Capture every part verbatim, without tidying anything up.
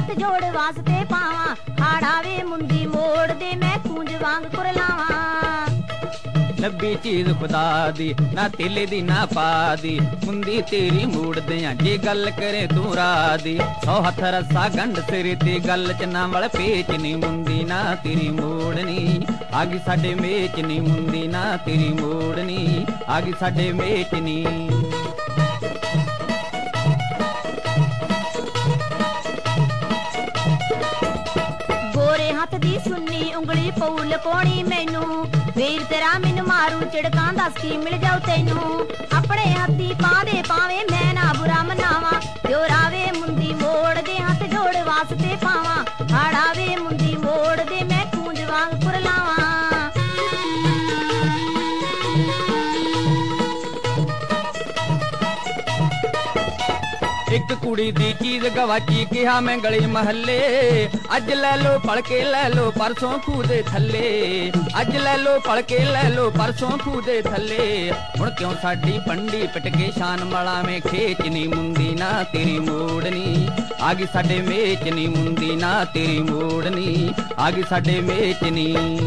हथ जोड़ वास्ते पावा हाड़ावे मुंदी मोड़ दे मैं कूंज वांग कुरलावा लब्बी चीज खुदा दी ना तिले दी ना पा दी मुंदी तेरी मूड़ दियां जे गल करे तू राह दी सौ हथ रस्सा गंढ सिर ते गल च ना वल पेच नी मुंदी ना तेरी मोड़नी आगी साडे मेच नी मुंदी ना तेरी मोड़नी आगी साडे मेच नी हथ दी सुन्नी उंगली पौल कोणी मैनू वीर तेरा मैनू मारू चिड़कां दस की मिल जाऊ तैनू अपने हथी पावे पावे मैं ना बुरा मनावा जोरावे मुंदी मोड़ दे हथ जोड़ वास्ते पावा हाड़ावे मुंदी मोड़ दे मैं कूंज वांग कुरलावा एक कुड़ी दी चीज गवाची कहा मैं गली महल्ले अज लै लो फड़ के लै लो परसों खूदे थल्ले अज लै लो फड़ के लै लो परसों खूदे थल्ले हुण क्यों साडी पंडी पिटके शान मला में खेचनी मुंदी ना तेरी मोड़नी आगी साडे मेचनी मुंदी ना तेरी मोड़नी आगी साडे मेचनी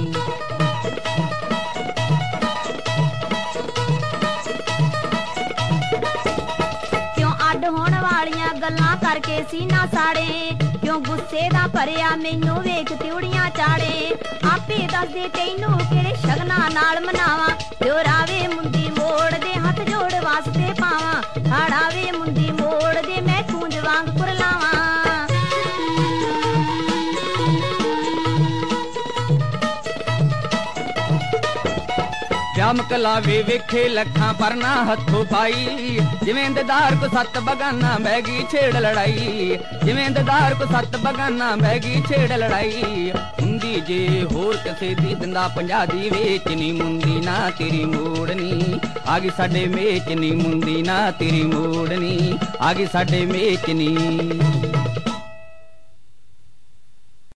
होण वालियां गल्लां करके सीना साड़े क्यों गुस्से दा भरिया मैनू वेख तिउड़ियां चाड़े आपे दस दे तैनू किहड़े शगना नाल मनावा जोरावे मुंदी मोड़ दे हथ जोड़ वास्ते पावा हाड़ावे मुंदी मोड़ दे मैं कूंज वांग कुरलावा श्याम कलावे वेखे लखां पर ना हथों पाई जिवें ददार को सत बगाना बैगी छेड़ लड़ाई जिवें ददार को सत बगाना बैगी छेड़ लड़ाई हुंदी जे होर किसे दी दिंदा पंजाह दी वेचनी मुंदी ना तेरी मोड़नी आगी साडे मेचनी मुंदी ना तेरी मोड़नी आगी साडे मेचनी।